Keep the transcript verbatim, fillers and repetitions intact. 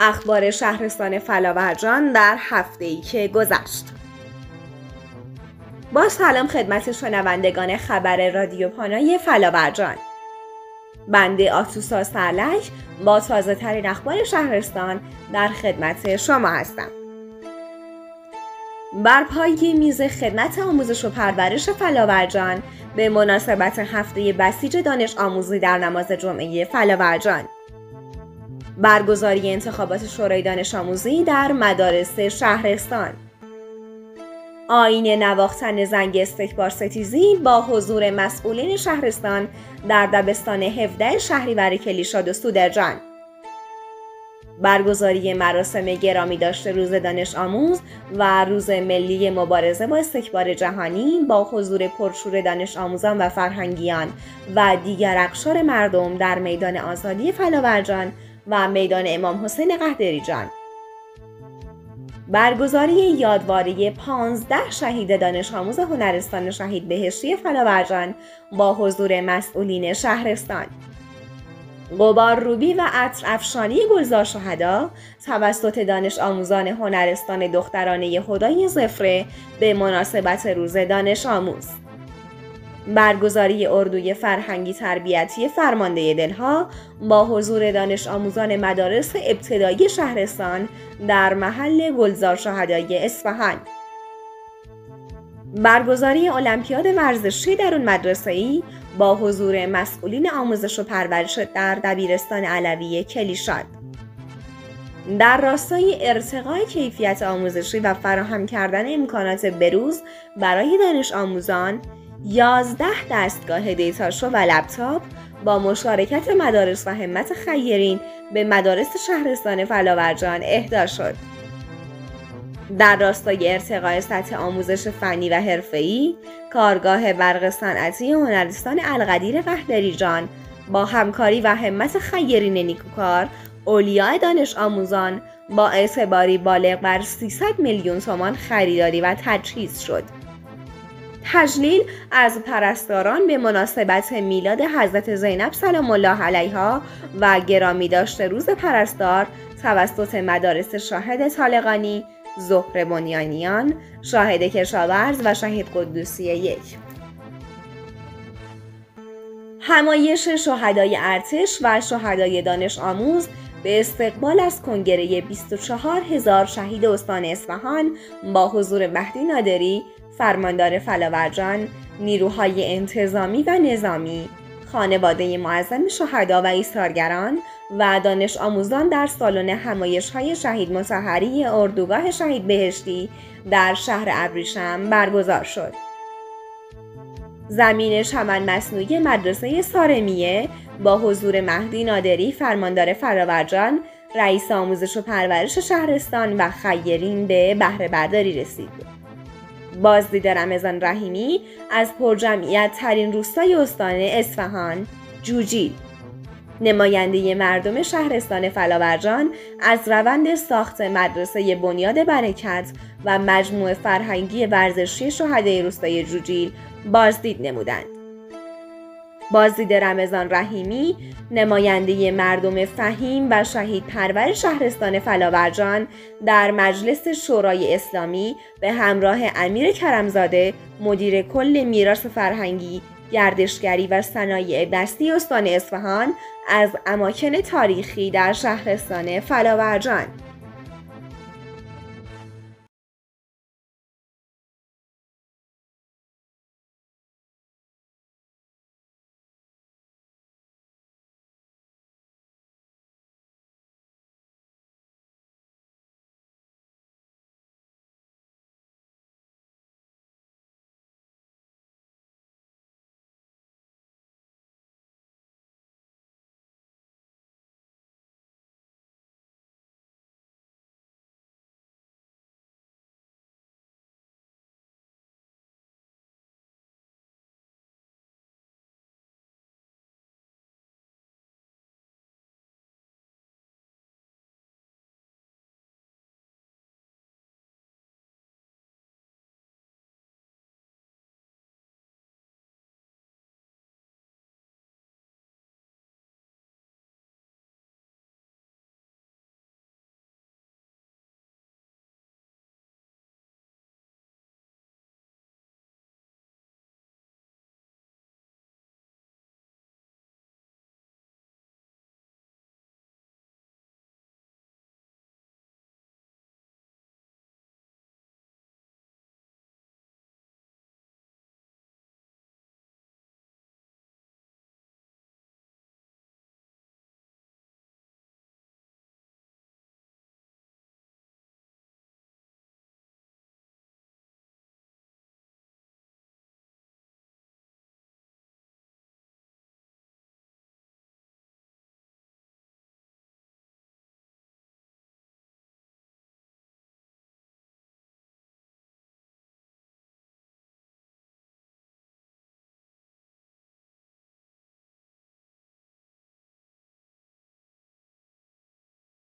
اخبار شهرستان فلاورجان در هفته‌ای که گذشت. با سلام خدمت شنوندگان خبر رادیو پانای فلاورجان. بنده آتوسا سرلک با تازه ترین اخبار شهرستان در خدمت شما هستم. بر پای میز خدمت آموزش و پرورش فلاورجان به مناسبت هفته بسیج دانش آموزی در نماز جمعه فلاورجان، برگزاری انتخابات شورای دانش آموزی در مدارس شهرستان، آیین نواختن زنگ استکبار ستیزی با حضور مسئولین شهرستان در دبستان هفده شهریور کلیشاد و سودرجان، برگزاری مراسم گرامی داشته روز دانش آموز و روز ملی مبارزه با استکبار جهانی با حضور پرشور دانش آموزان و فرهنگیان و دیگر اقشار مردم در میدان آزادی فلاورجان و میدان امام حسین قهدریجان، برگزاری یادواری پانزده شهید دانش آموز هنرستان شهید بهشتی فلاورجان با حضور مسئولین شهرستان، غبار روبی و عطر افشانی گلزار شهدا توسط دانش آموزان هنرستان دخترانه هدای زفره به مناسبت روز دانش آموز، برگزاری اردوی فرهنگی تربیتی فرمانده دلها با حضور دانش آموزان مدارس ابتدایی شهرستان در محل گلزار شهدای اصفهان، برگزاری المپیاد ورزشی در اون مدرسه‌ای با حضور مسئولین آموزش و پرورش در دبیرستان علوی کلیشاد، در راستای ارتقای کیفیت آموزشی و فراهم کردن امکانات بروز برای دانش آموزان، یازده دستگاه دیتاشو و لپتاپ با مشارکت مدارس و همت خیرین به مدارس شهرستان فلاورجان اهدا شد. در راستای ارتقای سطح آموزش فنی و حرفه‌ای، کارگاه برق صنعتی هنرستان القدیر قهدریجان با همکاری و همت خیرین نیکوکار، اولیاء دانش آموزان با اعتباری بالغ بر سیصد میلیون تومان خریداری و تجهیز شد. تجلیل از پرستاران به مناسبت میلاد حضرت زینب سلام الله علیها و گرامی داشته روز پرستار توسط مدارس شاهد طالقانی، زهره بنیانیان، شاهد کشاورز و شهید قدوسی یک. همایش شهدای ارتش و شهدای دانش آموز به استقبال از کنگره بیست و چهار هزار شهید استان اصفهان با حضور مهدی نادری، فرماندار فلاورجان، نیروهای انتظامی و نظامی، خانواده معظم شهدا و ایثارگران و دانش آموزان در سالن همایش‌های شهید مطهری اردوگاه شهید بهشتی در شهر ابریشم برگزار شد. زمین چمن مصنوعی مدرسه سارمیه با حضور مهدی نادری، فرماندار فلاورجان، رئیس آموزش و پرورش شهرستان و خیرین به بهره برداری رسید. بازدید رمضان رحیمی از پرجمعیت ترین روستای استان اصفهان، جوجیل، نماینده مردم شهرستان فلاورجان از روند ساخت مدرسه بنیاد برکت و مجموعه فرهنگی ورزشی شهدای روستای جوجیل بازدید نمودند. بازدید رمضان رحیمی، نماینده مردم فهیم و شهید پرور شهرستان فلاورجان در مجلس شورای اسلامی به همراه امیر کرمزاده، مدیر کل میراث فرهنگی، گردشگری و صنایع دستی استان اصفهان، از اماکن تاریخی در شهرستان فلاورجان